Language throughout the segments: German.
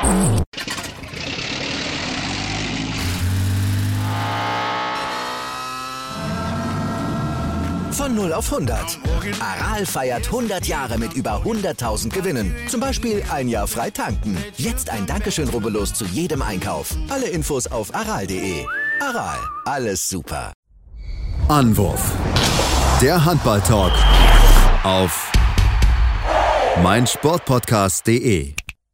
Von 0 auf 100. Aral feiert 100 Jahre mit über 100.000 Gewinnen. Zum Beispiel ein Jahr frei tanken. Jetzt ein Dankeschön, rubbellos zu jedem Einkauf. Alle Infos auf aral.de. Aral, alles super. Anwurf. Der Handball-Talk auf meinsportpodcast.de.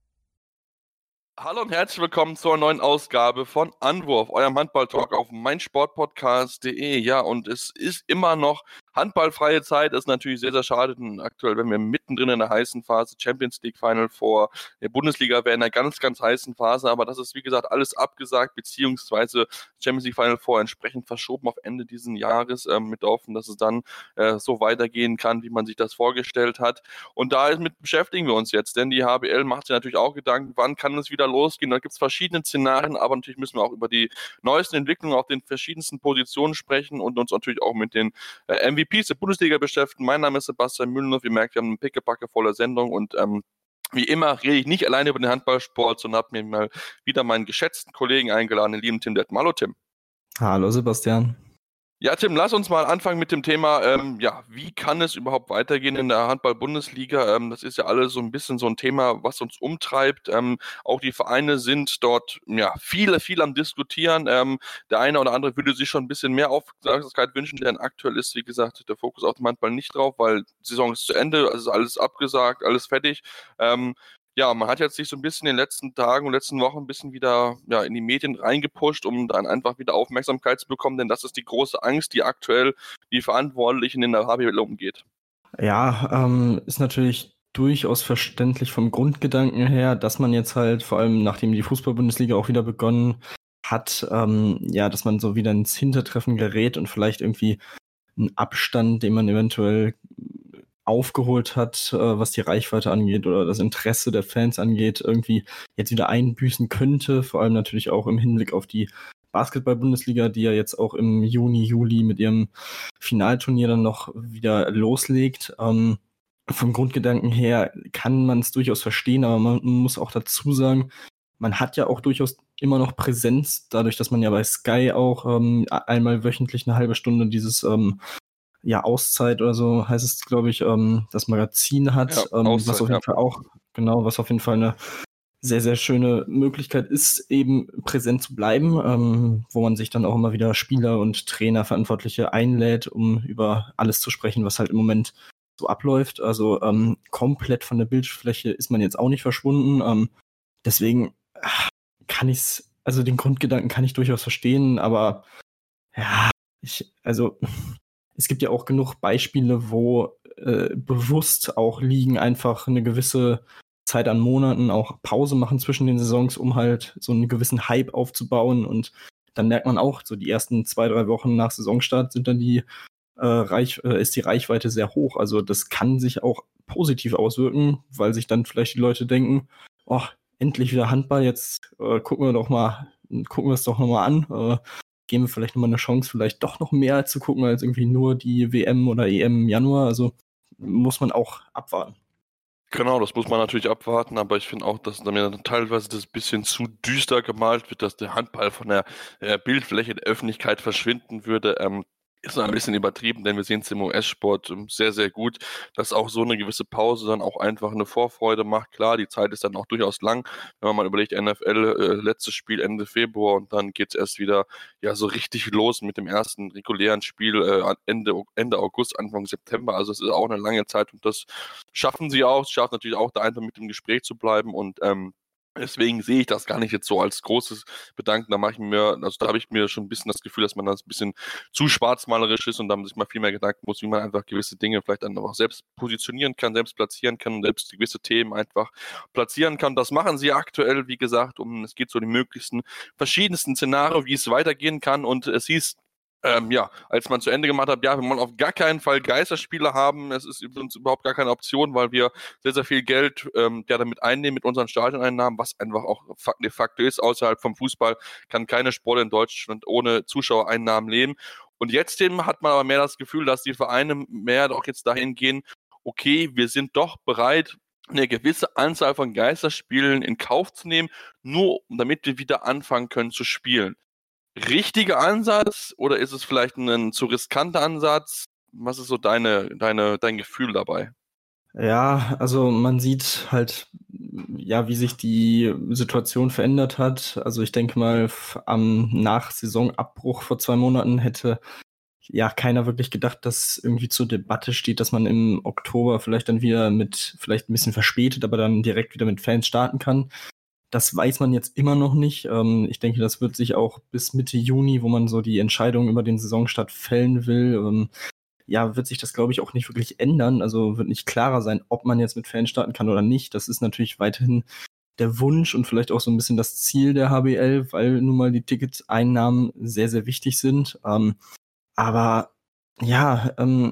Hallo und herzlich willkommen zur neuen Ausgabe von Anwurf, eurem Handball-Talk auf meinsportpodcast.de. Ja, und es ist immer noch handballfreie Zeit. Das ist natürlich sehr, sehr schade, denn aktuell, wenn wir mittendrin in der heißen Phase, Champions League Final vor der Bundesliga, wäre in einer ganz, ganz heißen Phase. Aber das ist, wie gesagt, alles abgesagt, beziehungsweise Champions League Final vor entsprechend verschoben auf Ende dieses Jahres, mit der Hoffnung, dass es dann so weitergehen kann, wie man sich das vorgestellt hat. Und damit beschäftigen wir uns jetzt, denn die HBL macht sich natürlich auch Gedanken, wann kann es wieder losgehen. Da gibt es verschiedene Szenarien, aber natürlich müssen wir auch über die neuesten Entwicklungen auf den verschiedensten Positionen sprechen und uns natürlich auch mit den MVPs der Bundesliga beschäftigen. Mein Name ist Sebastian Mühlenhoff. Ihr merkt, wir haben eine pickepacke volle Sendung und wie immer rede ich nicht alleine über den Handballsport, sondern habe mir mal wieder meinen geschätzten Kollegen eingeladen, den lieben Tim Detmer. Hallo Tim. Hallo Sebastian. Ja, Tim, lass uns mal anfangen mit dem Thema, wie kann es überhaupt weitergehen in der Handball-Bundesliga? Das ist ja alles so ein bisschen so ein Thema, was uns umtreibt. Auch die Vereine sind dort viel am Diskutieren. Der eine oder andere würde sich schon ein bisschen mehr Aufmerksamkeit wünschen, denn aktuell ist, wie gesagt, der Fokus auf dem Handball nicht drauf, weil die Saison ist zu Ende, also ist alles abgesagt, alles fertig. Man hat jetzt sich so ein bisschen in den letzten Tagen und letzten Wochen ein bisschen wieder in die Medien reingepusht, um dann einfach wieder Aufmerksamkeit zu bekommen, denn das ist die große Angst, die aktuell die Verantwortlichen in der HBL umgeht. Ja, ist natürlich durchaus verständlich vom Grundgedanken her, dass man jetzt halt, vor allem nachdem die Fußball-Bundesliga auch wieder begonnen hat, dass man so wieder ins Hintertreffen gerät und vielleicht irgendwie einen Abstand, den man eventuell aufgeholt hat, was die Reichweite angeht oder das Interesse der Fans angeht, irgendwie jetzt wieder einbüßen könnte, vor allem natürlich auch im Hinblick auf die Basketball-Bundesliga, die ja jetzt auch im Juni, Juli mit ihrem Finalturnier dann noch wieder loslegt. Vom Grundgedanken her kann man es durchaus verstehen, aber man muss auch dazu sagen, man hat ja auch durchaus immer noch Präsenz, dadurch, dass man ja bei Sky auch einmal wöchentlich eine halbe Stunde dieses Auszeit oder so heißt es, glaube ich, das Magazin hat, was auf jeden Fall auch, genau, was auf jeden Fall eine sehr, sehr schöne Möglichkeit ist, eben präsent zu bleiben, wo man sich dann auch immer wieder Spieler und Trainer, Verantwortliche einlädt, um über alles zu sprechen, was halt im Moment so abläuft. Also komplett von der Bildfläche ist man jetzt auch nicht verschwunden. Deswegen kann ich's, also den Grundgedanken kann ich durchaus verstehen, aber es gibt ja auch genug Beispiele, wo bewusst auch Ligen einfach eine gewisse Zeit an Monaten auch Pause machen zwischen den Saisons, um halt so einen gewissen Hype aufzubauen. Und dann merkt man auch, so die ersten 2-3 Wochen nach Saisonstart sind dann ist die Reichweite sehr hoch. Also das kann sich auch positiv auswirken, weil sich dann vielleicht die Leute denken, oh, endlich wieder Handball, jetzt gucken wir es doch nochmal an. Geben wir vielleicht nochmal eine Chance, vielleicht doch noch mehr zu gucken, als irgendwie nur die WM oder EM im Januar. Also muss man auch abwarten. Genau, das muss man natürlich abwarten, aber ich finde auch, dass mir teilweise das ein bisschen zu düster gemalt wird, dass der Handball von der Bildfläche der Öffentlichkeit verschwinden würde. Ist ein bisschen übertrieben, denn wir sehen es im US-Sport sehr, sehr gut, dass auch so eine gewisse Pause dann auch einfach eine Vorfreude macht. Klar, die Zeit ist dann auch durchaus lang, wenn man mal überlegt, NFL, letztes Spiel Ende Februar und dann geht es erst wieder so richtig los mit dem ersten regulären Spiel Ende August, Anfang September. Also es ist auch eine lange Zeit und das schaffen sie auch. Es schafft natürlich auch, da einfach mit dem Gespräch zu bleiben und deswegen sehe ich das gar nicht jetzt so als großes Bedanken. Da habe ich mir schon ein bisschen das Gefühl, dass man das ein bisschen zu schwarzmalerisch ist und da sich mal viel mehr Gedanken muss, wie man einfach gewisse Dinge vielleicht dann auch selbst positionieren kann, selbst platzieren kann und selbst gewisse Themen einfach platzieren kann. Das machen sie aktuell, wie gesagt, es geht so die möglichsten verschiedensten Szenarien, wie es weitergehen kann und es hieß, als man zu Ende gemacht hat, wir wollen auf gar keinen Fall Geisterspiele haben. Es ist für uns überhaupt gar keine Option, weil wir sehr, sehr viel Geld damit einnehmen mit unseren Stadioneinnahmen, was einfach auch de facto ist. Außerhalb vom Fußball kann keine Sport in Deutschland ohne Zuschauereinnahmen leben. Und jetzt hat man aber mehr das Gefühl, dass die Vereine mehr auch jetzt dahin gehen, okay, wir sind doch bereit, eine gewisse Anzahl von Geisterspielen in Kauf zu nehmen, nur damit wir wieder anfangen können zu spielen. Richtiger Ansatz oder ist es vielleicht ein zu riskanter Ansatz? Was ist so dein Gefühl dabei? Ja, also man sieht halt, ja, wie sich die Situation verändert hat. Also ich denke mal, nach Saisonabbruch vor 2 Monaten hätte ja keiner wirklich gedacht, dass irgendwie zur Debatte steht, dass man im Oktober vielleicht dann wieder mit, vielleicht ein bisschen verspätet, aber dann direkt wieder mit Fans starten kann. Das weiß man jetzt immer noch nicht. Ich denke, das wird sich auch bis Mitte Juni, wo man so die Entscheidung über den Saisonstart fällen will, ja, wird sich das, glaube ich, auch nicht wirklich ändern. Also wird nicht klarer sein, ob man jetzt mit Fans starten kann oder nicht. Das ist natürlich weiterhin der Wunsch und vielleicht auch so ein bisschen das Ziel der HBL, weil nun mal die Ticketeinnahmen sehr, sehr wichtig sind. Aber ja,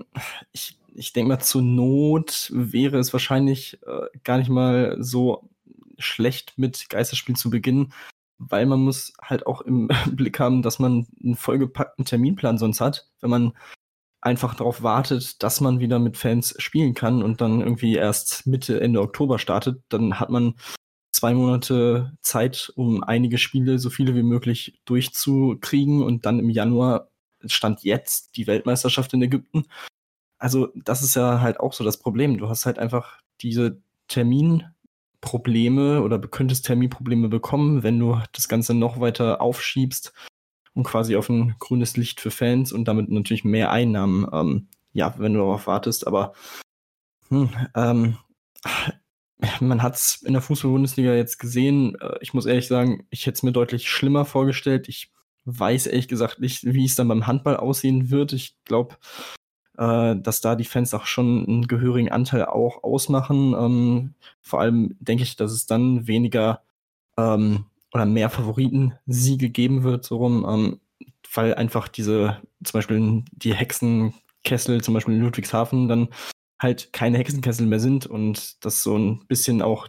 ich denke mal, zur Not wäre es wahrscheinlich gar nicht mal so schlecht, mit Geisterspiel zu beginnen, weil man muss halt auch im Blick haben, dass man einen vollgepackten Terminplan sonst hat, wenn man einfach darauf wartet, dass man wieder mit Fans spielen kann und dann irgendwie erst Mitte, Ende Oktober startet, dann hat man 2 Monate Zeit, um einige Spiele, so viele wie möglich durchzukriegen und dann im Januar stand jetzt die Weltmeisterschaft in Ägypten. Also das ist ja halt auch so das Problem. Du hast halt einfach diese Terminprobleme oder könntest Terminprobleme bekommen, wenn du das Ganze noch weiter aufschiebst und quasi auf ein grünes Licht für Fans und damit natürlich mehr Einnahmen, ja, wenn du darauf wartest. Aber man hat es in der Fußball-Bundesliga jetzt gesehen. Ich muss ehrlich sagen, ich hätte es mir deutlich schlimmer vorgestellt. Ich weiß ehrlich gesagt nicht, wie es dann beim Handball aussehen wird. Ich glaube, dass da die Fans auch schon einen gehörigen Anteil auch ausmachen. Vor allem denke ich, dass es dann weniger oder mehr Favoritensiege geben wird, so rum, weil einfach zum Beispiel die Hexenkessel, zum Beispiel in Ludwigshafen, dann halt keine Hexenkessel mehr sind und das so ein bisschen auch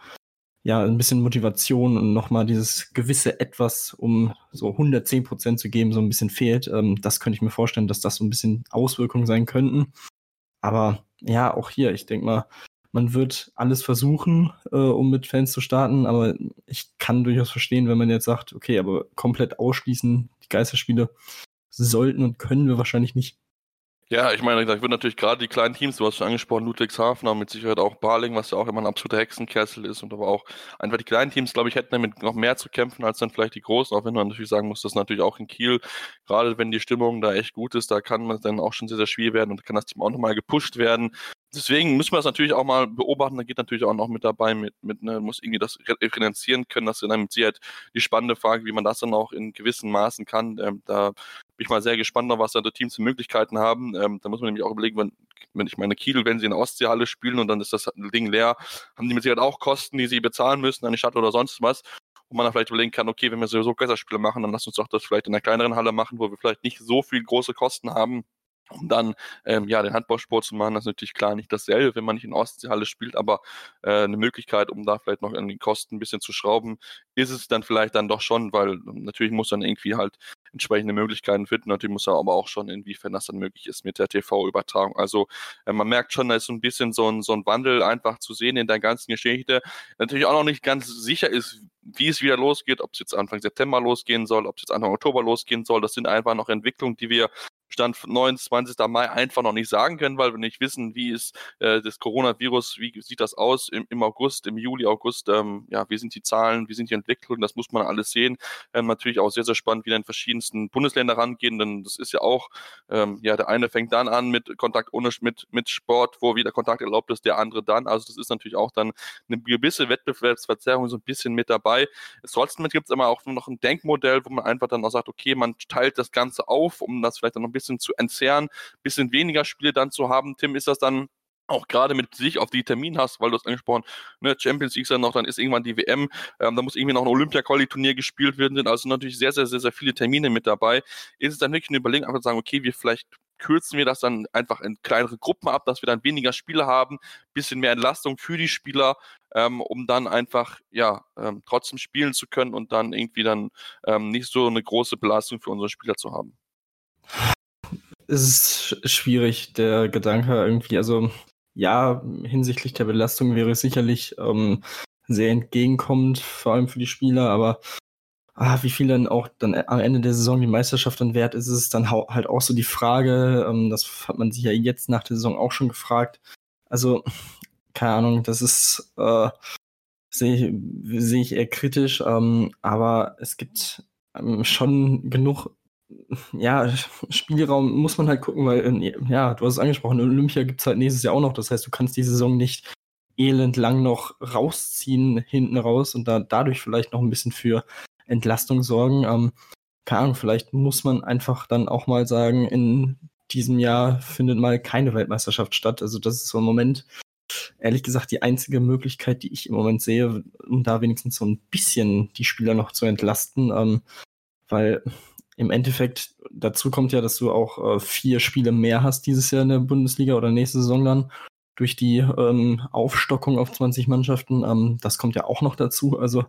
ein bisschen Motivation und nochmal dieses gewisse Etwas, um so 110% zu geben, so ein bisschen fehlt. Das könnte ich mir vorstellen, dass das so ein bisschen Auswirkungen sein könnten. Aber ja, auch hier, ich denke mal, man wird alles versuchen, um mit Fans zu starten, aber ich kann durchaus verstehen, wenn man jetzt sagt, okay, aber komplett ausschließen, die Geisterspiele sollten und können wir wahrscheinlich nicht. Ja, ich meine, da wird natürlich gerade die kleinen Teams, du hast schon angesprochen, Ludwigshafen, aber mit Sicherheit auch Baling, was ja auch immer ein absoluter Hexenkessel ist und aber auch einfach die kleinen Teams, glaube ich, hätten damit noch mehr zu kämpfen als dann vielleicht die großen, auch wenn man natürlich sagen muss, dass natürlich auch in Kiel, gerade wenn die Stimmung da echt gut ist, da kann man dann auch schon sehr, sehr schwierig werden und kann das Team auch nochmal gepusht werden. Deswegen müssen wir das natürlich auch mal beobachten, da geht natürlich auch noch mit dabei, muss irgendwie das refinanzieren können, das ist dann mit Sicherheit die spannende Frage, wie man das dann auch in gewissen Maßen kann, da bin ich mal sehr gespannt, was da die Teams für Möglichkeiten haben. Da muss man nämlich auch überlegen, wenn ich meine Kiel, wenn sie in der Ostseehalle spielen und dann ist das Ding leer, haben die mit Sicherheit auch Kosten, die sie bezahlen müssen an die Stadt oder sonst was. Wo man dann vielleicht überlegen kann, okay, wenn wir sowieso Geisterspiele machen, dann lass uns doch das vielleicht in einer kleineren Halle machen, wo wir vielleicht nicht so viel große Kosten haben, um dann den Handballsport zu machen. Das ist natürlich klar nicht dasselbe, wenn man nicht in der Ostseehalle spielt, aber eine Möglichkeit, um da vielleicht noch an den Kosten ein bisschen zu schrauben, ist es dann vielleicht dann doch schon, weil natürlich muss dann irgendwie halt entsprechende Möglichkeiten finden. Natürlich muss er aber auch schon, inwiefern das dann möglich ist mit der TV-Übertragung. Also man merkt schon, da ist so ein bisschen so ein Wandel einfach zu sehen in der ganzen Geschichte. Natürlich auch noch nicht ganz sicher ist, wie es wieder losgeht, ob es jetzt Anfang September losgehen soll, ob es jetzt Anfang Oktober losgehen soll. Das sind einfach noch Entwicklungen, die wir Stand 29. Mai einfach noch nicht sagen können, weil wir nicht wissen, wie ist das Coronavirus, wie sieht das aus im August, im Juli, August, wie sind die Zahlen, wie sind die Entwicklungen, das muss man alles sehen. Natürlich auch sehr, sehr spannend, wie dann in verschiedensten Bundesländer rangehen, denn das ist ja auch, der eine fängt dann an mit Kontakt mit Sport, wo wieder Kontakt erlaubt ist, der andere dann. Also das ist natürlich auch dann eine gewisse Wettbewerbsverzerrung so ein bisschen mit dabei. Trotzdem gibt es aber auch noch ein Denkmodell, wo man einfach dann auch sagt, okay, man teilt das Ganze auf, um das vielleicht dann noch ein bisschen zu entzerren, ein bisschen weniger Spiele dann zu haben. Tim, ist das dann auch gerade mit sich auf die Termin hast, weil du hast angesprochen, ne, Champions League dann noch, dann ist irgendwann die WM, da muss irgendwie noch ein Olympia-Quali-Turnier gespielt werden, sind also natürlich sehr, sehr, sehr, sehr viele Termine mit dabei. Ist es dann wirklich eine Überlegung, einfach zu sagen, okay, kürzen wir das dann einfach in kleinere Gruppen ab, dass wir dann weniger Spiele haben, bisschen mehr Entlastung für die Spieler, um dann einfach, trotzdem spielen zu können und dann irgendwie dann nicht so eine große Belastung für unsere Spieler zu haben. Es ist schwierig, der Gedanke irgendwie, also ja, hinsichtlich der Belastung wäre es sicherlich sehr entgegenkommend, vor allem für die Spieler, aber wie viel dann auch dann am Ende der Saison die Meisterschaft dann wert ist, ist dann halt auch so die Frage. Das hat man sich ja jetzt nach der Saison auch schon gefragt. Also, keine Ahnung, das ist, sehe ich eher kritisch, aber es gibt schon genug, ja, Spielraum muss man halt gucken, weil, ja, du hast es angesprochen, Olympia gibt es halt nächstes Jahr auch noch. Das heißt, du kannst die Saison nicht elendlang noch rausziehen hinten raus und dadurch vielleicht noch ein bisschen für Entlastung sorgen. Keine Ahnung, vielleicht muss man einfach dann auch mal sagen, in diesem Jahr findet mal keine Weltmeisterschaft statt. Also das ist so im Moment, ehrlich gesagt, die einzige Möglichkeit, die ich im Moment sehe, um da wenigstens so ein bisschen die Spieler noch zu entlasten. Weil im Endeffekt dazu kommt ja, dass du auch 4 Spiele mehr hast dieses Jahr in der Bundesliga oder nächste Saison dann durch die Aufstockung auf 20 Mannschaften. Das kommt ja auch noch dazu. Also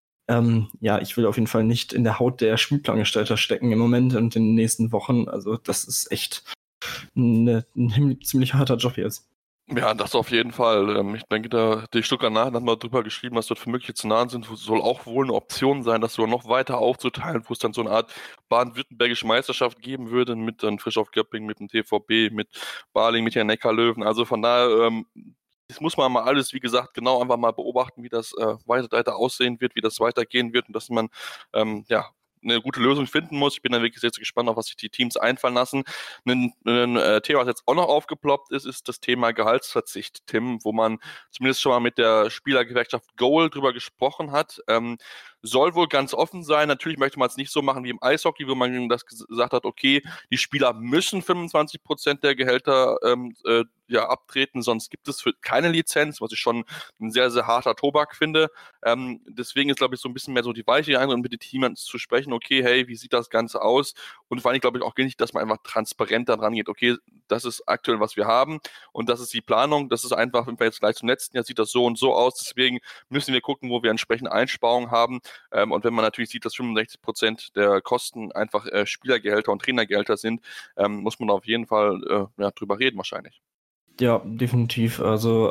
ja, ich will auf jeden Fall nicht in der Haut der Spielplangestalter stecken im Moment und in den nächsten Wochen. Also das ist echt ein ziemlich harter Job jetzt. Ja, das auf jeden Fall. Ich denke, die Stuttgarter Nachrichten hat mal drüber geschrieben, was dort für mögliche Szenarien sind. Soll auch wohl eine Option sein, das sogar noch weiter aufzuteilen, wo es dann so eine Art baden-württembergische Meisterschaft geben würde, mit dann Frischhoff Göppingen, mit dem TVB, mit Baling, mit den Neckarlöwen. Also von daher, das muss man mal alles, wie gesagt, genau einfach mal beobachten, wie das weiter aussehen wird, wie das weitergehen wird und dass man, ja, eine gute Lösung finden muss. Ich bin dann wirklich sehr, sehr gespannt, auf was sich die Teams einfallen lassen. Ein Thema, was jetzt auch noch aufgeploppt ist das Thema Gehaltsverzicht, Tim, wo man zumindest schon mal mit der Spielergewerkschaft Goal drüber gesprochen hat. Soll wohl ganz offen sein. Natürlich möchte man es nicht so machen wie im Eishockey, wo man das gesagt hat, okay, die Spieler müssen 25% der Gehälter abtreten, sonst gibt es für keine Lizenz, was ich schon ein sehr, sehr harter Tobak finde. Deswegen ist, glaube ich, so ein bisschen mehr so die weiche Eindruck, mit den Teams zu sprechen, okay, hey, wie sieht das Ganze aus? Und vor allem, glaube ich, auch nicht, dass man einfach transparent daran geht, okay, das ist aktuell, was wir haben und das ist die Planung, das ist einfach, wenn wir jetzt gleich zum letzten Jahr, sieht das so und so aus, deswegen müssen wir gucken, wo wir entsprechende Einsparungen haben. Und wenn man natürlich sieht, dass 65% der Kosten einfach Spielergehälter und Trainergehälter sind, muss man auf jeden Fall drüber reden wahrscheinlich. Ja, definitiv. Also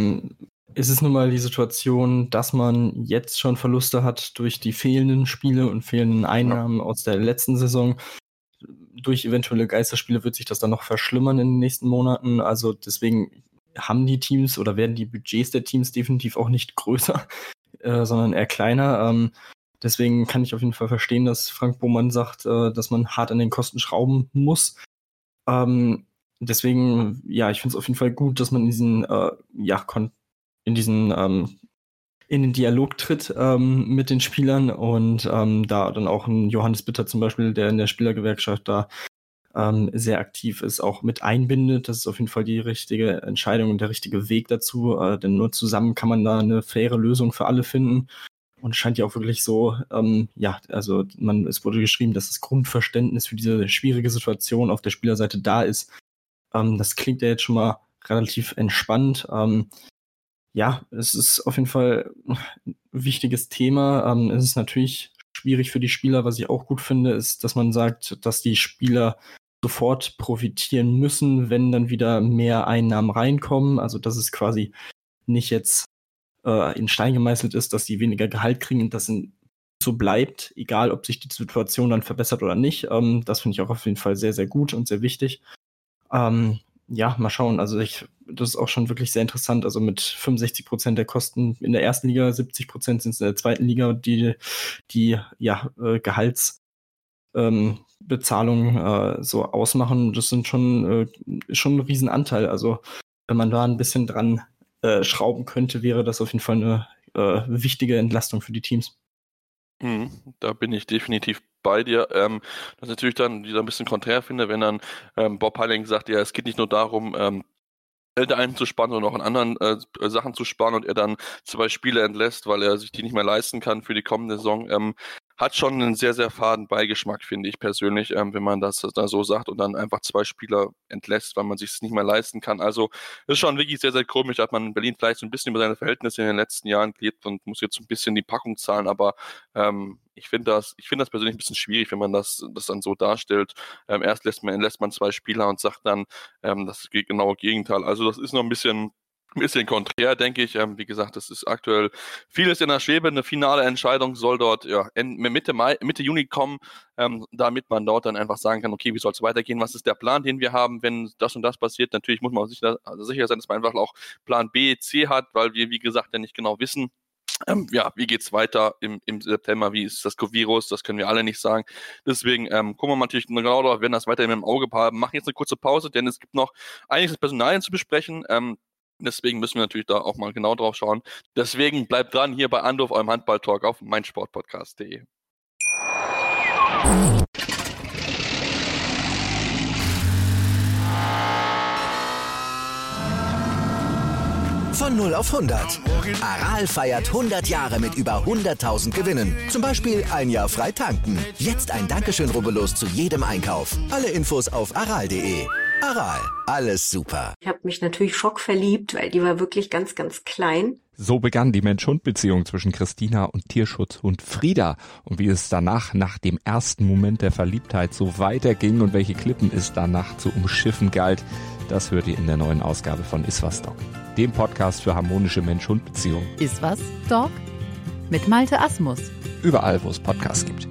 ist es nun mal die Situation, dass man jetzt schon Verluste hat durch die fehlenden Spiele und fehlenden Einnahmen aus der letzten Saison. Durch eventuelle Geisterspiele wird sich das dann noch verschlimmern in den nächsten Monaten. Also deswegen haben die Teams oder werden die Budgets der Teams definitiv auch nicht größer, sondern eher kleiner. Deswegen kann ich auf jeden Fall verstehen, dass Frank Baumann sagt, dass man hart an den Kosten schrauben muss. Deswegen, ja, ich finde es auf jeden Fall gut, dass man in den Dialog tritt mit den Spielern und da dann auch ein Johannes Bitter zum Beispiel, der in der Spielergewerkschaft da sehr aktiv ist, auch mit einbindet. Das ist auf jeden Fall die richtige Entscheidung und der richtige Weg dazu, denn nur zusammen kann man da eine faire Lösung für alle finden. Und es scheint ja auch wirklich so, also es wurde geschrieben, dass das Grundverständnis für diese schwierige Situation auf der Spielerseite da ist. Das klingt ja jetzt schon mal relativ entspannt. Ja, es ist auf jeden Fall ein wichtiges Thema. Es ist natürlich schwierig für die Spieler. Was ich auch gut finde, ist, dass man sagt, dass die Spieler sofort profitieren müssen, wenn dann wieder mehr Einnahmen reinkommen. Also dass es quasi nicht jetzt in Stein gemeißelt ist, dass sie weniger Gehalt kriegen und das so bleibt, egal ob sich die Situation dann verbessert oder nicht. Das finde ich auch auf jeden Fall sehr, sehr gut und sehr wichtig. Ja, mal schauen. Also das ist auch schon wirklich sehr interessant. Also mit 65% der Kosten in der ersten Liga, 70% sind es in der zweiten Liga, die Gehaltsbezahlung so ausmachen. Das sind schon ein Riesenanteil. Also wenn man da ein bisschen dran schrauben könnte, wäre das auf jeden Fall eine wichtige Entlastung für die Teams. Da bin ich definitiv bei dir. Das ist natürlich dann wieder ein bisschen konträr finde, wenn dann Bob Heiling sagt, ja, es geht nicht nur darum, Geld einzusparen, sondern auch an anderen Sachen zu sparen und er dann 2 Spiele entlässt, weil er sich die nicht mehr leisten kann für die kommende Saison. Hat schon einen sehr, sehr faden Beigeschmack, finde ich persönlich, wenn man das da so sagt und dann einfach 2 Spieler entlässt, weil man sich es nicht mehr leisten kann. Also das ist schon wirklich sehr, sehr komisch. Da hat man in Berlin vielleicht so ein bisschen über seine Verhältnisse in den letzten Jahren gelebt und muss jetzt ein bisschen die Packung zahlen, aber Ich finde das persönlich ein bisschen schwierig, wenn man das dann so darstellt. Erst lässt man 2 Spieler und sagt dann, das ist genaue Gegenteil. Also das ist noch ein bisschen konträr, denke ich. Wie gesagt, das ist aktuell vieles in der Schwebe. Eine finale Entscheidung soll dort Mitte Juni kommen, damit man dort dann einfach sagen kann, okay, wie soll es weitergehen? Was ist der Plan, den wir haben, wenn das und das passiert? Natürlich muss man auch sicher sein, dass man einfach auch Plan B, C hat, weil wir, wie gesagt, ja nicht genau wissen, wie geht's weiter im September? Wie ist das Virus? Das können wir alle nicht sagen. Deswegen gucken wir natürlich genau darauf, werden das weiterhin im Auge behalten. Machen jetzt eine kurze Pause, denn es gibt noch einiges Personalien zu besprechen. Deswegen müssen wir natürlich da auch mal genau drauf schauen. Deswegen bleibt dran hier bei Anruf, eurem Handball-Talk auf meinsportpodcast.de. Von 0 auf 100. Aral feiert 100 Jahre mit über 100.000 Gewinnen. Zum Beispiel ein Jahr frei tanken. Jetzt ein Dankeschön, rubbellos zu jedem Einkauf. Alle Infos auf aral.de. Aral, alles super. Ich habe mich natürlich schockverliebt, weil die war wirklich ganz, ganz klein. So begann die Mensch-Hund-Beziehung zwischen Christina und Tierschutzhund Frieda. Und wie es danach, nach dem ersten Moment der Verliebtheit, so weiterging und welche Klippen es danach zu umschiffen galt, das hört ihr in der neuen Ausgabe von Iswas Dog, dem Podcast für harmonische Mensch-Hund-Beziehungen. Iswas Dog mit Malte Asmus. Überall, wo es Podcasts gibt.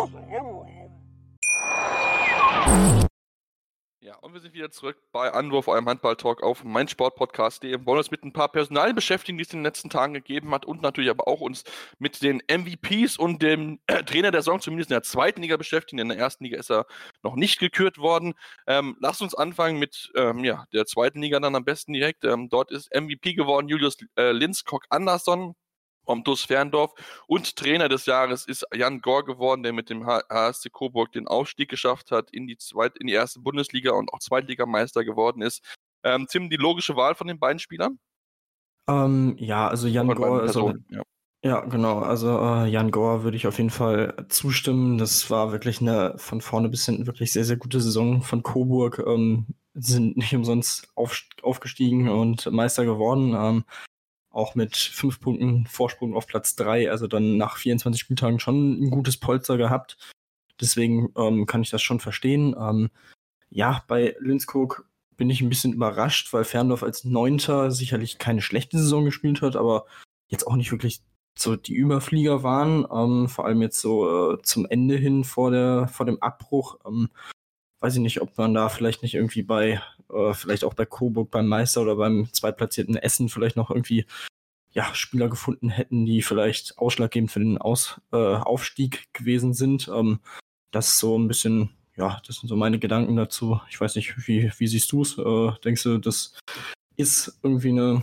Ja, und wir sind wieder zurück bei Anwurf, eurem Handball-Talk auf meinsportpodcast.de. Wir wollen uns mit ein paar Personalien beschäftigen, die es in den letzten Tagen gegeben hat und natürlich aber auch uns mit den MVPs und dem Trainer der Saison zumindest in der zweiten Liga beschäftigen. In der ersten Liga ist er noch nicht gekürt worden. Lasst uns anfangen mit der zweiten Liga dann am besten direkt. Dort ist MVP geworden Julius Lindskog-Andersson vom TuS Ferndorf und Trainer des Jahres ist Jan Gohr geworden, der mit dem HSC Coburg den Aufstieg geschafft hat in die erste Bundesliga und auch Zweitligameister geworden ist. Tim, die logische Wahl von den beiden Spielern? Also Jan Gohr, ja, genau. Also Jan Gohr würde ich auf jeden Fall zustimmen. Das war wirklich eine von vorne bis hinten wirklich sehr, sehr gute Saison von Coburg. Sind nicht umsonst aufgestiegen und Meister geworden. Auch mit 5 Punkten Vorsprung auf Platz 3, also dann nach 24 Spieltagen schon ein gutes Polster gehabt. Deswegen kann ich das schon verstehen. Bei Lindskog bin ich ein bisschen überrascht, weil Ferndorf als 9. sicherlich keine schlechte Saison gespielt hat, aber jetzt auch nicht wirklich so die Überflieger waren. Vor allem jetzt so zum Ende hin vor dem Abbruch. Weiß ich nicht, ob man da vielleicht nicht irgendwie vielleicht auch bei Coburg beim Meister oder beim zweitplatzierten Essen vielleicht noch irgendwie Spieler gefunden hätten, die vielleicht ausschlaggebend für den Aufstieg gewesen sind. Das ist so ein bisschen, das sind so meine Gedanken dazu. Ich weiß nicht, wie siehst du es? Denkst du, das ist irgendwie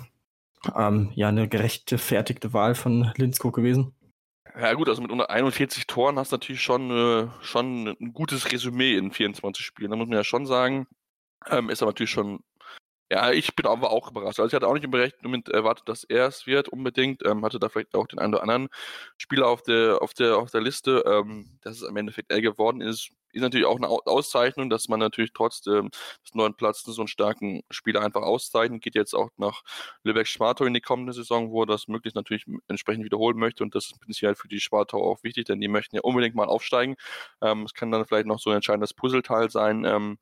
eine gerechtfertigte Wahl von Lindskog gewesen? Ja gut, also mit unter 41 Toren hast du natürlich schon ein gutes Resümee in 24 Spielen. Da muss man ja schon sagen, ist aber natürlich schon, ich bin aber auch überrascht. Also ich hatte auch nicht unbedingt erwartet, dass er es wird unbedingt. Hatte da vielleicht auch den einen oder anderen Spieler auf der Liste. Dass es am Endeffekt er geworden ist natürlich auch eine Auszeichnung, dass man natürlich trotz des 9. Platzes so einen starken Spieler einfach auszeichnet. Geht jetzt auch nach Lübeck-Schwartau in die kommende Saison, wo er das möglichst natürlich entsprechend wiederholen möchte. Und das ist prinzipiell für die Schwartau auch wichtig, denn die möchten ja unbedingt mal aufsteigen. Es kann dann vielleicht noch so ein entscheidendes Puzzleteil sein.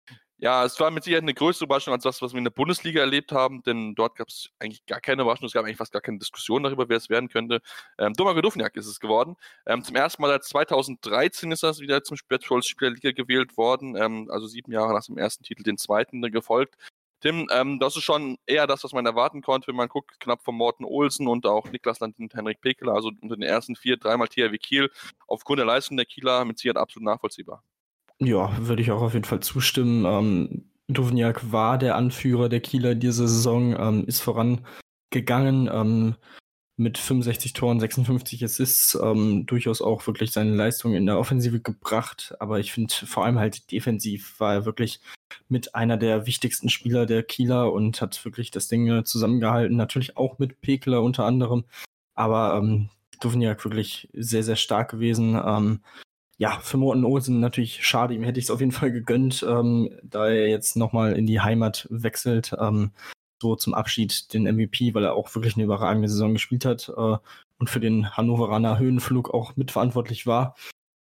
Es war mit Sicherheit eine größere Überraschung als das, was wir in der Bundesliga erlebt haben, denn dort gab es eigentlich gar keine Überraschung, es gab eigentlich fast gar keine Diskussion darüber, wer es werden könnte. Domagoj Duvnjak ist es geworden. Zum ersten Mal seit 2013 ist das wieder zum Spieler Liga gewählt worden, also 7 Jahre nach dem ersten Titel den zweiten gefolgt. Tim, das ist schon eher das, was man erwarten konnte, wenn man guckt, knapp von Morten Olsen und auch Niklas Land und Henrik Pekeler, also unter den ersten 4 dreimal THW Kiel, aufgrund der Leistung der Kieler mit Sicherheit absolut nachvollziehbar. Ja, würde ich auch auf jeden Fall zustimmen. Duvnjak war der Anführer der Kieler diese Saison, ist vorangegangen mit 65 Toren, 56 Assists, durchaus auch wirklich seine Leistung in der Offensive gebracht. Aber ich finde vor allem halt defensiv war er wirklich mit einer der wichtigsten Spieler der Kieler und hat wirklich das Ding zusammengehalten. Natürlich auch mit Pekeler unter anderem. Aber Duvnjak wirklich sehr, sehr stark gewesen. Für Morten Olsen natürlich schade, ihm hätte ich es auf jeden Fall gegönnt, da er jetzt nochmal in die Heimat wechselt. so zum Abschied den MVP, weil er auch wirklich eine überragende Saison gespielt hat und für den Hannoveraner Höhenflug auch mitverantwortlich war.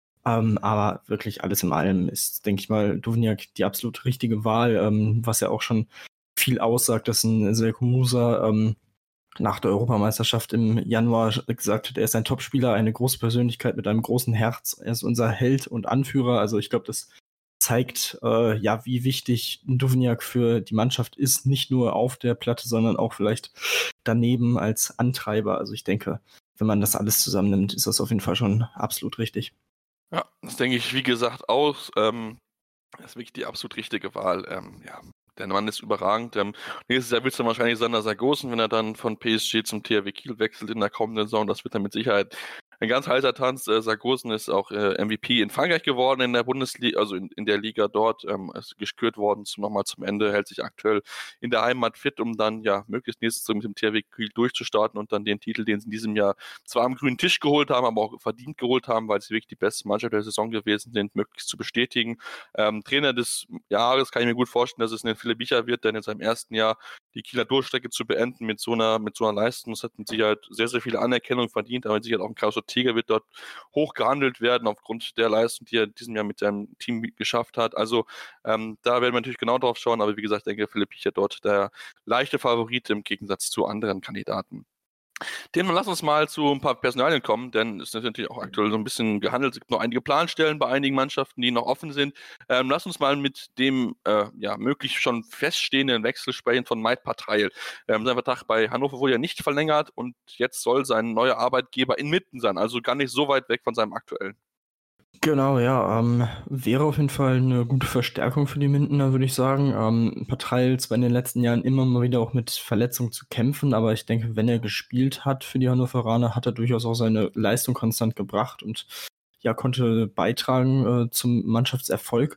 Aber wirklich alles in allem ist, denke ich mal, Duvniak die absolut richtige Wahl, was ja auch schon viel aussagt, dass ein Selko Musa nach der Europameisterschaft im Januar gesagt hat, er ist ein Topspieler, eine große Persönlichkeit mit einem großen Herz, er ist unser Held und Anführer. Also ich glaube, das zeigt, wie wichtig Duvniak für die Mannschaft ist, nicht nur auf der Platte, sondern auch vielleicht daneben als Antreiber. Also ich denke, wenn man das alles zusammennimmt, ist das auf jeden Fall schon absolut richtig. Ja, das denke ich, wie gesagt, auch. Das ist wirklich die absolut richtige Wahl. Der Mann ist überragend. Nächstes Jahr wird es dann wahrscheinlich Sander Sargosen, wenn er dann von PSG zum THW Kiel wechselt in der kommenden Saison. Das wird dann mit Sicherheit ein ganz heißer Tanz. Sargosen ist auch MVP in Frankreich geworden in der Bundesliga, also in der Liga dort. Ist gekürt worden nochmal zum Ende, hält sich aktuell in der Heimat fit, um dann möglichst nächstes Jahr mit dem THW Kiel durchzustarten und dann den Titel, den sie in diesem Jahr zwar am grünen Tisch geholt haben, aber auch verdient geholt haben, weil sie wirklich die beste Mannschaft der Saison gewesen sind, möglichst zu bestätigen. Trainer des Jahres kann ich mir gut vorstellen, dass es ein Philipp Bicher wird, denn in seinem ersten Jahr die Kieler Durchstrecke zu beenden mit so einer Leistung. Das hat mit Sicherheit sehr, sehr viel Anerkennung verdient, aber mit Sicherheit auch ein Carlos Ortega wird dort hoch gehandelt werden aufgrund der Leistung, die er in diesem Jahr mit seinem Team geschafft hat. Also da werden wir natürlich genau drauf schauen, aber wie gesagt, ich denke, Philipp Bicher dort der leichte Favorit im Gegensatz zu anderen Kandidaten. Lass uns mal zu ein paar Personalien kommen, denn es ist natürlich auch aktuell so ein bisschen gehandelt. Es gibt noch einige Planstellen bei einigen Mannschaften, die noch offen sind. Lass uns mal mit dem möglich schon feststehenden Wechsel sprechen von Maid Patreil. Sein Vertrag bei Hannover wurde ja nicht verlängert und jetzt soll sein neuer Arbeitgeber in Minden sein, also gar nicht so weit weg von seinem aktuellen. Genau, wäre auf jeden Fall eine gute Verstärkung für die Mindener, würde ich sagen. Patreil zwar in den letzten Jahren immer mal wieder auch mit Verletzungen zu kämpfen, aber ich denke, wenn er gespielt hat für die Hannoveraner, hat er durchaus auch seine Leistung konstant gebracht und konnte beitragen zum Mannschaftserfolg.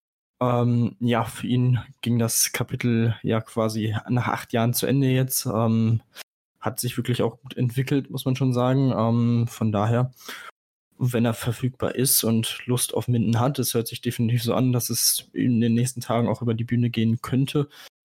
Für ihn ging das Kapitel quasi nach 8 Jahren zu Ende jetzt. Hat sich wirklich auch gut entwickelt, muss man schon sagen. Von daher, wenn er verfügbar ist und Lust auf Minden hat, es hört sich definitiv so an, dass es in den nächsten Tagen auch über die Bühne gehen könnte,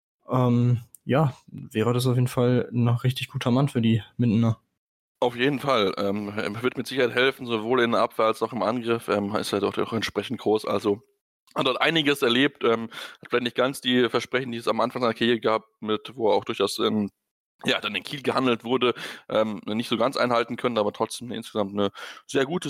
wäre das auf jeden Fall ein richtig guter Mann für die Mindener. Auf jeden Fall. Er wird mit Sicherheit helfen, sowohl in der Abwehr als auch im Angriff. Ist er doch auch entsprechend groß, also hat dort einiges erlebt, hat vielleicht nicht ganz die Versprechen, die es am Anfang seiner Karriere gab, wo er auch durchaus dann in Kiel gehandelt wurde, nicht so ganz einhalten können, aber trotzdem insgesamt eine sehr gute,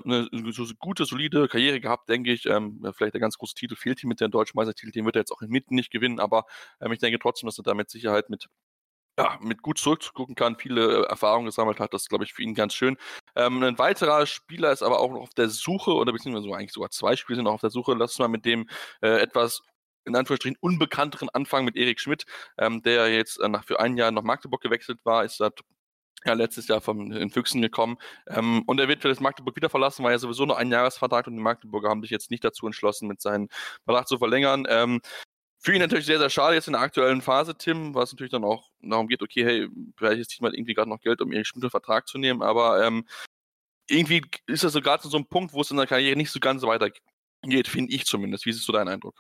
solide Karriere gehabt, denke ich. Vielleicht der ganz große Titel fehlt ihm mit dem deutschen Meistertitel, den wird er jetzt auch in Minden nicht gewinnen, aber ich denke trotzdem, dass er da mit Sicherheit mit gut zurückgucken kann, viele Erfahrungen gesammelt hat, das ist, glaube ich, für ihn ganz schön. Ein weiterer Spieler ist aber auch noch auf der Suche, oder beziehungsweise eigentlich sogar 2 Spieler sind noch auf der Suche, lass uns mal mit dem etwas in Anführungsstrichen unbekannteren Anfang mit Erik Schmidt, der jetzt für ein Jahr nach Magdeburg gewechselt war, ist letztes Jahr von den Füchsen gekommen. Und er wird für das Magdeburg wieder verlassen, weil er sowieso nur einen Jahresvertrag und die Magdeburger haben sich jetzt nicht dazu entschlossen, mit seinem Vertrag zu verlängern. Für ihn natürlich sehr, sehr schade jetzt in der aktuellen Phase, Tim, was natürlich dann auch darum geht, okay, hey, vielleicht ist mal irgendwie gerade noch Geld, um Erik Schmidt einen Vertrag zu nehmen, aber irgendwie ist das so gerade so ein Punkt, wo es in der Karriere nicht so ganz weitergeht, finde ich zumindest. Wie ist so dein Eindruck?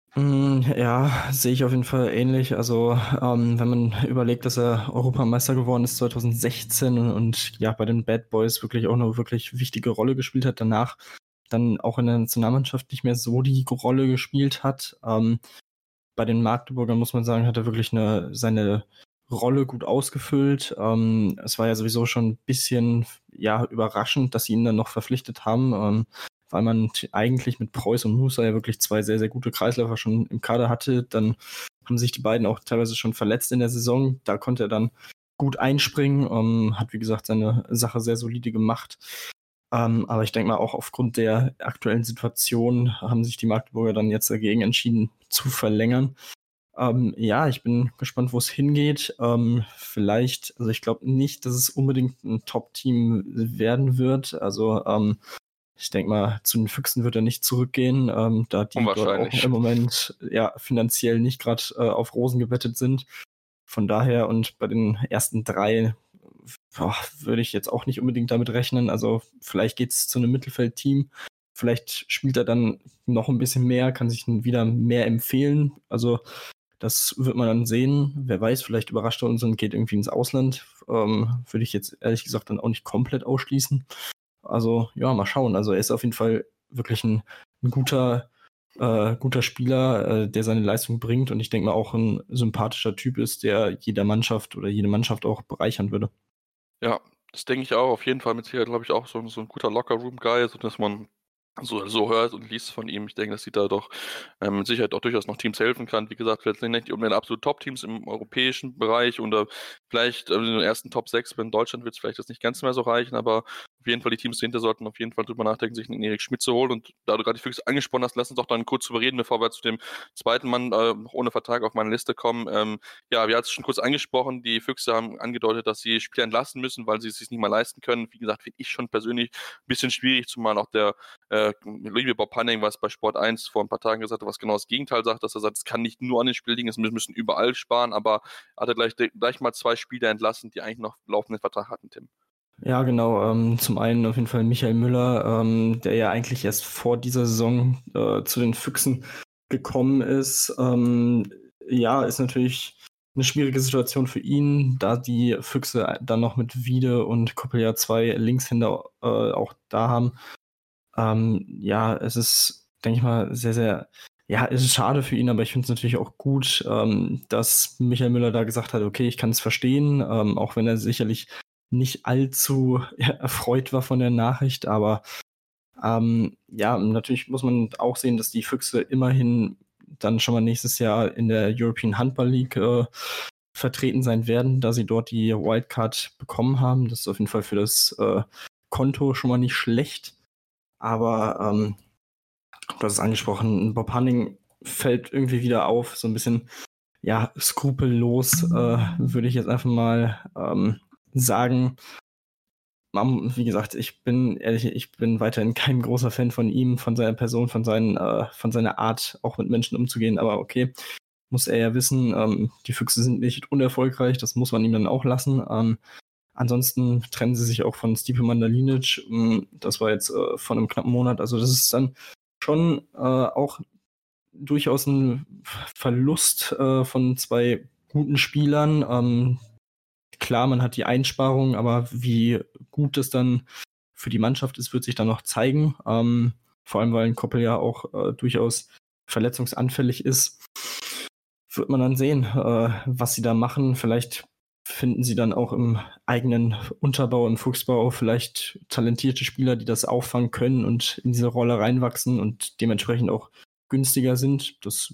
Ja, sehe ich auf jeden Fall ähnlich. Also, wenn man überlegt, dass er Europameister geworden ist 2016 und bei den Bad Boys wirklich auch eine wirklich wichtige Rolle gespielt hat, danach dann auch in der Nationalmannschaft nicht mehr so die Rolle gespielt hat. Bei den Magdeburgern, muss man sagen, hat er wirklich seine Rolle gut ausgefüllt. Es war ja sowieso schon ein bisschen überraschend, dass sie ihn dann noch verpflichtet haben, weil man eigentlich mit Preuß und Musa ja wirklich 2 sehr, sehr gute Kreisläufer schon im Kader hatte. Dann haben sich die beiden auch teilweise schon verletzt in der Saison. Da konnte er dann gut einspringen, hat wie gesagt seine Sache sehr solide gemacht. Aber ich denke mal, auch aufgrund der aktuellen Situation haben sich die Magdeburger dann jetzt dagegen entschieden zu verlängern. Ich bin gespannt, wo es hingeht. Vielleicht, also ich glaube nicht, dass es unbedingt ein Top-Team werden wird. Also ich denke mal, zu den Füchsen wird er nicht zurückgehen, da die dort auch im Moment finanziell nicht gerade auf Rosen gebettet sind. Von daher und bei den ersten 3 würde ich jetzt auch nicht unbedingt damit rechnen. Also vielleicht geht es zu einem Mittelfeldteam. Vielleicht spielt er dann noch ein bisschen mehr, kann sich wieder mehr empfehlen. Also Das wird man dann sehen. Wer weiß, vielleicht überrascht er uns und geht irgendwie ins Ausland. Würde ich jetzt ehrlich gesagt dann auch nicht komplett ausschließen. Also ja, mal schauen. Also er ist auf jeden Fall wirklich ein guter Spieler, der seine Leistung bringt und ich denke mal auch ein sympathischer Typ ist, der jede Mannschaft auch bereichern würde. Ja, das denke ich auch. Auf jeden Fall mit Sicherheit, glaube ich, auch so ein guter Locker-Room-Guy, so dass man so hört und liest von ihm. Ich denke, dass sie da doch mit Sicherheit auch durchaus noch Teams helfen kann. Wie gesagt, vielleicht nicht um den absolut Top-Teams im europäischen Bereich oder vielleicht in den ersten Top 6, wenn in Deutschland wird es vielleicht das nicht ganz mehr so reichen, aber auf jeden Fall die Teams dahinter sollten auf jeden Fall drüber nachdenken, sich einen Erik Schmidt zu holen. Und da du gerade die Füchse angesprochen hast, lass uns doch dann kurz drüber reden, bevor wir zu dem zweiten Mann noch ohne Vertrag auf meine Liste kommen. Ja, wir hatten es schon kurz angesprochen, die Füchse haben angedeutet, dass sie Spieler entlassen müssen, weil sie es sich nicht mehr leisten können. Wie gesagt, finde ich schon persönlich ein bisschen schwierig, zumal auch der liebe Bob Hanning, was bei Sport 1 vor ein paar Tagen gesagt hat, was genau das Gegenteil sagt, dass er sagt, es kann nicht nur an den Spiel liegen, wir müssen überall sparen, aber hat er gleich mal 2 Spieler entlassen, die eigentlich noch laufenden Vertrag hatten, Tim. Ja, genau. Zum einen auf jeden Fall Michael Müller, der ja eigentlich erst vor dieser Saison zu den Füchsen gekommen ist. Ja, ist natürlich eine schwierige Situation für ihn, da die Füchse dann noch mit Wiede und Koppeljahr 2 Linkshänder auch da haben. Ja, es ist, denke ich mal, sehr, sehr, ja, es ist schade für ihn, aber ich finde es natürlich auch gut, dass Michael Müller da gesagt hat, okay, ich kann es verstehen, auch wenn er sicherlich nicht allzu erfreut war von der Nachricht, aber ja, natürlich muss man auch sehen, dass die Füchse immerhin dann schon mal nächstes Jahr in der European Handball League vertreten sein werden, da sie dort die Wildcard bekommen haben. Das ist auf jeden Fall für das Konto schon mal nicht schlecht. Aber du hast es angesprochen, Bob Hanning fällt irgendwie wieder auf, so ein bisschen, ja, skrupellos, würde ich jetzt einfach mal sagen. Wie gesagt, ich bin weiterhin kein großer Fan von ihm, von seiner Person, von seiner Art, auch mit Menschen umzugehen. Aber okay, muss er ja wissen, die Füchse sind nicht unerfolgreich, das muss man ihm dann auch lassen. Ansonsten trennen sie sich auch von Stipe Mandalinic. Das war jetzt vor einem knappen Monat. Also das ist dann schon auch durchaus ein Verlust von 2 guten Spielern. Klar, man hat die Einsparung, aber wie gut das dann für die Mannschaft ist, wird sich dann noch zeigen. Vor allem, weil ein Koppel ja auch durchaus verletzungsanfällig ist. Wird man dann sehen, was sie da machen. Vielleicht finden sie dann auch im eigenen Unterbau, im Fuchsbau vielleicht talentierte Spieler, die das auffangen können und in diese Rolle reinwachsen und dementsprechend auch günstiger sind.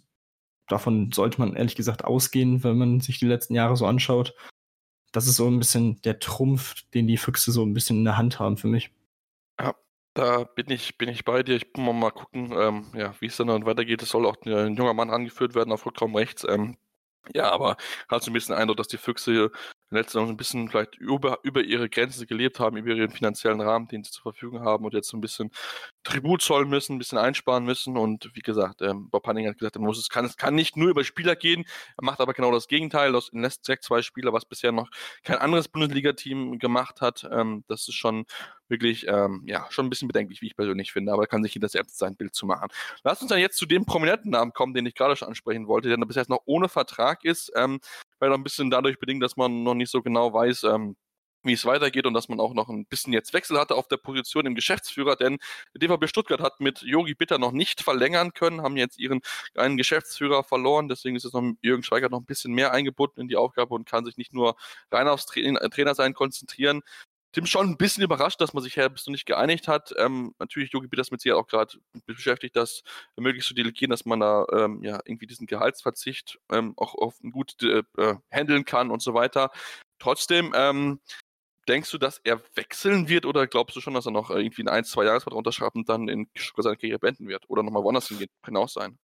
Davon sollte man ehrlich gesagt ausgehen, wenn man sich die letzten Jahre so anschaut. Das ist so ein bisschen der Trumpf, den die Füchse so ein bisschen in der Hand haben für mich. Ja, da bin ich bei dir. Ich muss mal gucken, wie es dann weitergeht. Es soll auch ein junger Mann angeführt werden auf Rückraum rechts. Ja, aber hat so ein bisschen den Eindruck, dass die Füchse letztes Jahr ein bisschen vielleicht über ihre Grenzen gelebt haben, über ihren finanziellen Rahmen, den sie zur Verfügung haben und jetzt so ein bisschen Tribut zollen müssen, ein bisschen einsparen müssen. Und wie gesagt, Bob Hanning hat gesagt, es kann nicht nur über Spieler gehen, er macht aber genau das Gegenteil. Er lässt direkt 2 Spieler, was bisher noch kein anderes Bundesliga-Team gemacht hat. Das ist schon wirklich, schon ein bisschen bedenklich, wie ich persönlich finde, aber kann sich jeder selbst sein Bild zu machen. Lass uns dann jetzt zu dem prominenten Namen kommen, den ich gerade schon ansprechen wollte, der bis jetzt noch ohne Vertrag ist, weil noch ein bisschen dadurch bedingt, dass man noch nicht so genau weiß, wie es weitergeht und dass man auch noch ein bisschen jetzt Wechsel hatte auf der Position im Geschäftsführer, denn DVB Stuttgart hat mit Jogi Bitter noch nicht verlängern können, haben jetzt einen Geschäftsführer verloren, deswegen ist jetzt noch Jürgen Schweigert noch ein bisschen mehr eingebunden in die Aufgabe und kann sich nicht nur rein aufs Trainersein konzentrieren. Tim, schon ein bisschen überrascht, dass man sich bis noch nicht geeinigt hat. Natürlich, Jogi Bitter ist mit sich auch gerade beschäftigt, das möglichst zu delegieren, dass man da irgendwie diesen Gehaltsverzicht auch gut handeln kann und so weiter. Trotzdem, denkst du, dass er wechseln wird oder glaubst du schon, dass er noch irgendwie einen 1-2 Jahresvertrag unterschreibt und dann in seiner Karriere beenden wird oder nochmal woanders hingehen? Kann auch sein.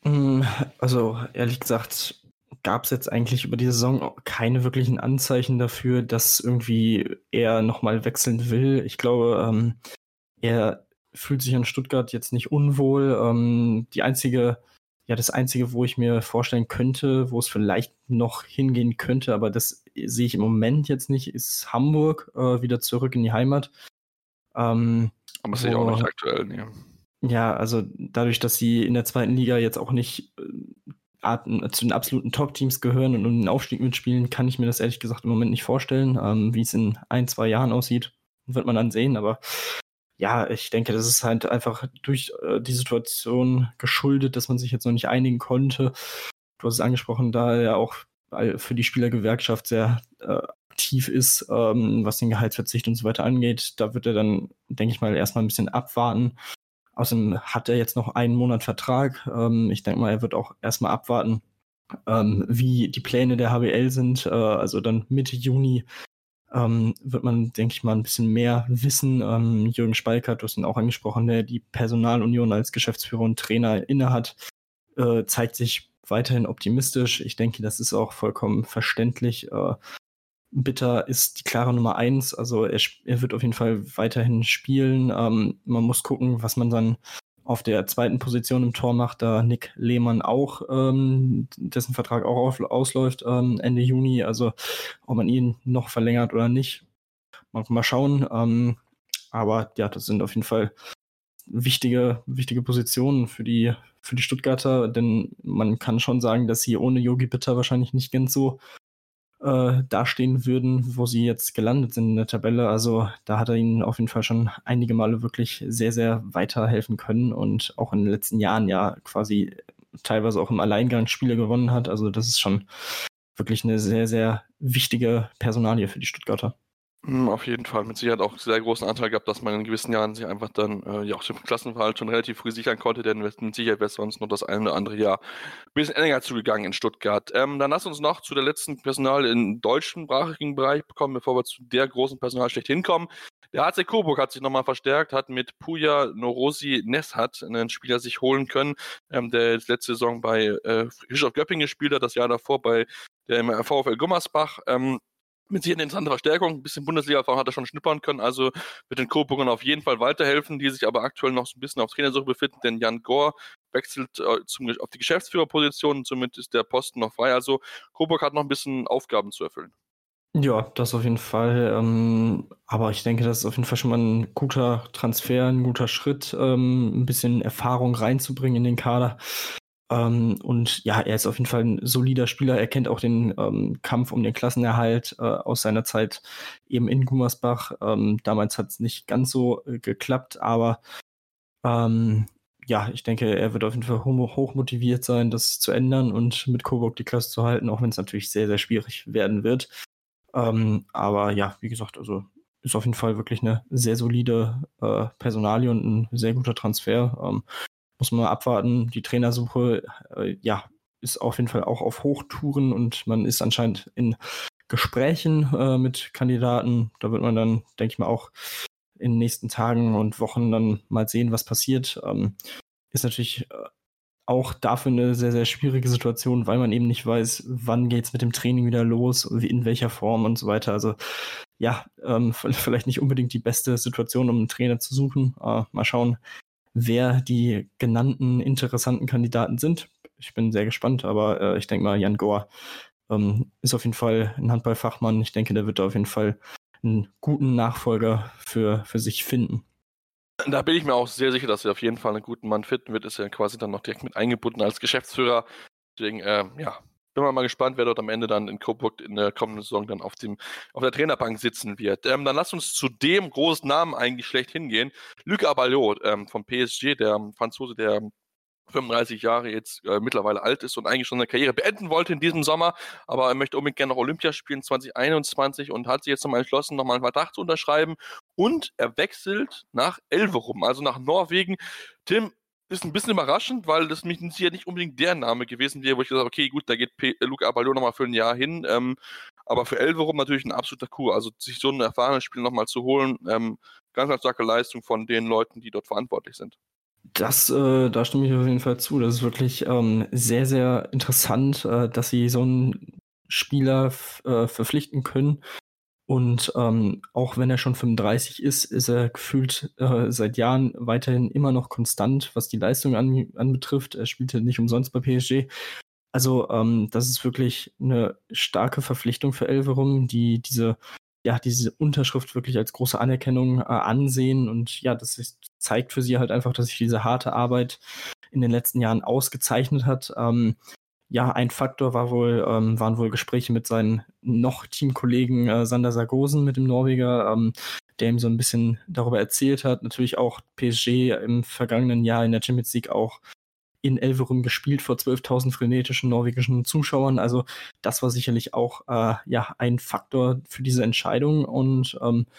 Also, ehrlich gesagt, gab es jetzt eigentlich über die Saison keine wirklichen Anzeichen dafür, dass irgendwie er nochmal wechseln will. Ich glaube, er fühlt sich in Stuttgart jetzt nicht unwohl. Das Einzige, wo ich mir vorstellen könnte, wo es vielleicht noch hingehen könnte, aber das sehe ich im Moment jetzt nicht, ist Hamburg, wieder zurück in die Heimat. Aber das sehe ich auch nicht aktuell, nee. Ja, also dadurch, dass sie in der 2. Liga jetzt auch nicht zu den absoluten Top-Teams gehören und um den Aufstieg mitspielen, kann ich mir das ehrlich gesagt im Moment nicht vorstellen. Wie es in 1-2 Jahren aussieht, wird man dann sehen. Aber ja, ich denke, das ist halt einfach durch die Situation geschuldet, dass man sich jetzt noch nicht einigen konnte. Du hast es angesprochen, da er auch für die Spielergewerkschaft sehr aktiv ist, was den Gehaltsverzicht und so weiter angeht. Da wird er dann, denke ich mal, erstmal ein bisschen abwarten. Außerdem hat er jetzt noch einen Monat Vertrag. Ich denke mal, er wird auch erstmal abwarten, wie die Pläne der HBL sind. Also dann Mitte Juni wird man, denke ich mal, ein bisschen mehr wissen. Jürgen Spalkert, du hast ihn auch angesprochen, der die Personalunion als Geschäftsführer und Trainer innehat, zeigt sich weiterhin optimistisch. Ich denke, das ist auch vollkommen verständlich. Bitter ist die klare Nummer 1. Also er wird auf jeden Fall weiterhin spielen. Man muss gucken, was man dann auf der zweiten Position im Tor macht, da Nick Lehmann auch, dessen Vertrag auch ausläuft Ende Juni. Also ob man ihn noch verlängert oder nicht, mal schauen. Aber ja, das sind auf jeden Fall wichtige Positionen für die Stuttgarter, denn man kann schon sagen, dass sie ohne Yogi Bitter wahrscheinlich nicht ganz so dastehen würden, wo sie jetzt gelandet sind in der Tabelle. Also da hat er ihnen auf jeden Fall schon einige Male wirklich sehr, sehr weiterhelfen können und auch in den letzten Jahren ja quasi teilweise auch im Alleingang Spiele gewonnen hat. Also das ist schon wirklich eine sehr, sehr wichtige Personalie für die Stuttgarter. Auf jeden Fall. Mit Sicherheit auch sehr großen Anteil gehabt, dass man in gewissen Jahren sich einfach dann auch den Klassenverhalt schon relativ früh sichern konnte, denn mit Sicherheit wäre sonst noch das eine oder andere Jahr ein bisschen enger zugegangen in Stuttgart. Dann lass uns noch zu der letzten Personal im deutschsprachigen Bereich bekommen, bevor wir zu der großen Personal schlechthin kommen. Der HC Coburg hat sich nochmal verstärkt, hat mit Puja Norosi Neshat einen Spieler sich holen können, der letzte Saison bei Bischof Göppingen gespielt hat, das Jahr davor bei dem VfL Gummersbach. Mit sich eine interessante Verstärkung, ein bisschen Bundesliga-Erfahrung hat er schon schnuppern können, also wird den Coburgern auf jeden Fall weiterhelfen, die sich aber aktuell noch so ein bisschen auf Trainersuche befinden, denn Jan Gore wechselt auf die Geschäftsführerposition und somit ist der Posten noch frei, also Coburg hat noch ein bisschen Aufgaben zu erfüllen. Ja, das auf jeden Fall, aber ich denke, das ist auf jeden Fall schon mal ein guter Transfer, ein guter Schritt, ein bisschen Erfahrung reinzubringen in den Kader. Und ja, er ist auf jeden Fall ein solider Spieler. Er kennt auch den Kampf um den Klassenerhalt aus seiner Zeit eben in Gummersbach. Damals hat es nicht ganz so geklappt, aber ja, ich denke, er wird auf jeden Fall hoch motiviert sein, das zu ändern und mit Coburg die Klasse zu halten, auch wenn es natürlich sehr, sehr schwierig werden wird. Aber ja, wie gesagt, also ist auf jeden Fall wirklich eine sehr solide Personalie und ein sehr guter Transfer. Muss man mal abwarten. Die Trainersuche, ist auf jeden Fall auch auf Hochtouren und man ist anscheinend in Gesprächen mit Kandidaten. Da wird man dann, denke ich mal, auch in den nächsten Tagen und Wochen dann mal sehen, was passiert. Ist natürlich auch dafür eine sehr, sehr schwierige Situation, weil man eben nicht weiß, wann geht's mit dem Training wieder los, in welcher Form und so weiter. Also ja, vielleicht nicht unbedingt die beste Situation, um einen Trainer zu suchen. Mal schauen, wer die genannten interessanten Kandidaten sind. Ich bin sehr gespannt, aber ich denke mal, Jan Gore ist auf jeden Fall ein Handballfachmann. Ich denke, der wird da auf jeden Fall einen guten Nachfolger für sich finden. Da bin ich mir auch sehr sicher, dass er auf jeden Fall einen guten Mann finden wird. Ist ja quasi dann noch direkt mit eingebunden als Geschäftsführer. Deswegen, bin mal gespannt, wer dort am Ende dann in Coburg in der kommenden Saison dann auf der Trainerbank sitzen wird. Dann lass uns zu dem großen Namen eigentlich schlecht hingehen. Luc Aballot vom PSG, der Franzose, der 35 Jahre jetzt mittlerweile alt ist und eigentlich schon seine Karriere beenden wollte in diesem Sommer, aber er möchte unbedingt gerne noch Olympia spielen 2021 und hat sich jetzt nochmal entschlossen, nochmal einen Vertrag zu unterschreiben und er wechselt nach Elverum, also nach Norwegen. Tim, ist ein bisschen überraschend, weil das mich hier nicht unbedingt der Name gewesen wäre, wo ich gesagt habe, okay, gut, da geht Luc Aballot nochmal für ein Jahr hin, aber für Elverum natürlich ein absoluter Coup, also sich so einen erfahrenen Spieler nochmal zu holen, ganz, ganz starke Leistung von den Leuten, die dort verantwortlich sind. Da stimme ich auf jeden Fall zu. Das ist wirklich sehr, sehr interessant, dass sie so einen Spieler verpflichten können. Und auch wenn er schon 35 ist er gefühlt seit Jahren weiterhin immer noch konstant, was die Leistung anbetrifft. Er spielte nicht umsonst bei PSG. Also das ist wirklich eine starke Verpflichtung für Elverum, die diese Unterschrift wirklich als große Anerkennung ansehen. Und ja, das zeigt für sie halt einfach, dass sich diese harte Arbeit in den letzten Jahren ausgezeichnet hat. ein Faktor waren wohl Gespräche mit seinen noch Teamkollegen Sander Sargosen, mit dem Norweger, der ihm so ein bisschen darüber erzählt hat. Natürlich auch PSG im vergangenen Jahr in der Champions League auch in Elverum gespielt vor 12.000 frenetischen norwegischen Zuschauern. Also das war sicherlich auch ein Faktor für diese Entscheidung und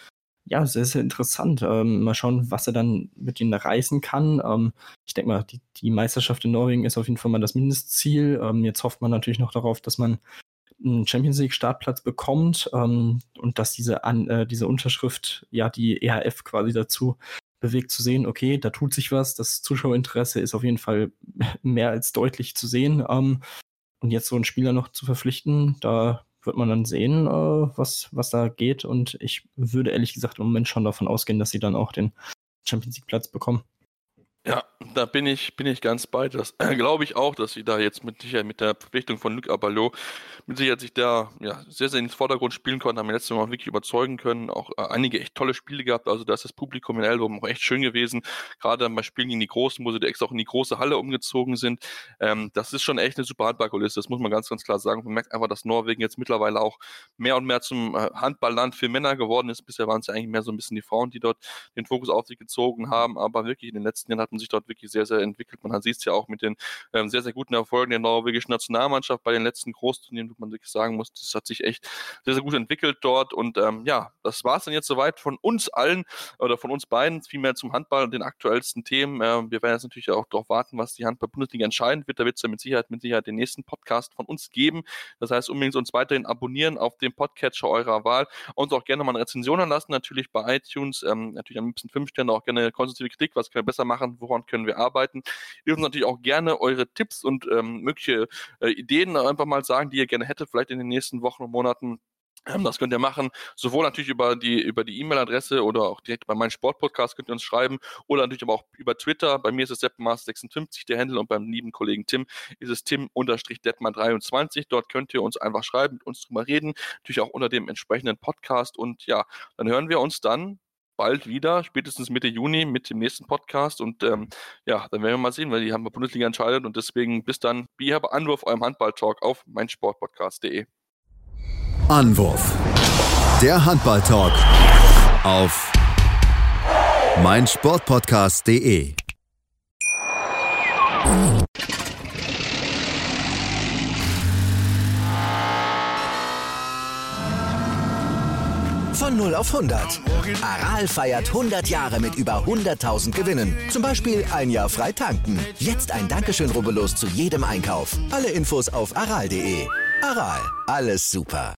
sehr, sehr interessant. Mal schauen, was er dann mit ihnen reißen kann. Ich denke mal, die Meisterschaft in Norwegen ist auf jeden Fall mal das Mindestziel. Jetzt hofft man natürlich noch darauf, dass man einen Champions League Startplatz bekommt und dass diese Unterschrift die EHF quasi dazu bewegt zu sehen, okay, da tut sich was, das Zuschauerinteresse ist auf jeden Fall mehr als deutlich zu sehen. Und jetzt so einen Spieler noch zu verpflichten, da wird man dann sehen, was da geht. Und ich würde ehrlich gesagt im Moment schon davon ausgehen, dass sie dann auch den Champions League Platz bekommen. Ja, da bin ich ganz bei. Das glaube ich auch, dass sie da jetzt mit Sicherheit mit der Verpflichtung von Luc Abalo mit Sicherheit sich da sehr, sehr ins Vordergrund spielen konnten, haben letztes Mal auch wirklich überzeugen können. Auch einige echt tolle Spiele gehabt. Also da ist das Publikum in Elverum auch echt schön gewesen. Gerade bei Spielen gegen die Großen, wo sie extra auch in die große Halle umgezogen sind. Das ist schon echt eine super Handballkulisse. Das muss man ganz, ganz klar sagen. Man merkt einfach, dass Norwegen jetzt mittlerweile auch mehr und mehr zum Handballland für Männer geworden ist. Bisher waren es ja eigentlich mehr so ein bisschen die Frauen, die dort den Fokus auf sich gezogen haben. Aber wirklich in den letzten Jahren hatten sich dort wirklich sehr, sehr entwickelt. Man sieht es ja auch mit den sehr, sehr guten Erfolgen der norwegischen Nationalmannschaft bei den letzten Großturnieren, wo man wirklich sagen muss, das hat sich echt sehr, sehr gut entwickelt dort. Und das war es dann jetzt soweit von uns allen oder von uns beiden, vielmehr zum Handball und den aktuellsten Themen. Wir werden jetzt natürlich auch darauf warten, was die Handball-Bundesliga entscheiden wird. Da wird es ja mit Sicherheit den nächsten Podcast von uns geben. Das heißt, unbedingt uns weiterhin abonnieren auf dem Podcatcher eurer Wahl und auch gerne mal eine Rezension anlassen, natürlich bei iTunes. Natürlich am liebsten 5 Sterne, auch gerne konstruktive Kritik, was können wir besser machen, woran können wir arbeiten. Ihr dürft natürlich auch gerne eure Tipps und mögliche Ideen einfach mal sagen, die ihr gerne hättet, vielleicht in den nächsten Wochen und Monaten. Das könnt ihr machen, sowohl natürlich über die E-Mail-Adresse oder auch direkt bei meinem Sportpodcast könnt ihr uns schreiben oder natürlich aber auch über Twitter. Bei mir ist es Detmar56 der Handle und beim lieben Kollegen Tim ist es Tim_Detmar23. Dort könnt ihr uns einfach schreiben, mit uns drüber reden, natürlich auch unter dem entsprechenden Podcast und dann hören wir uns dann bald wieder, spätestens Mitte Juni mit dem nächsten Podcast und dann werden wir mal sehen, weil die haben Bundesliga entscheidet und deswegen bis dann, Anwurf, eurem Handball-Talk auf meinsportpodcast.de. Anwurf, der Handball-Talk auf meinsportpodcast.de. Von 0 auf 100. Aral feiert 100 Jahre mit über 100.000 Gewinnen. Zum Beispiel ein Jahr frei tanken. Jetzt ein Dankeschön, rubbellos zu jedem Einkauf. Alle Infos auf aral.de. Aral, alles super.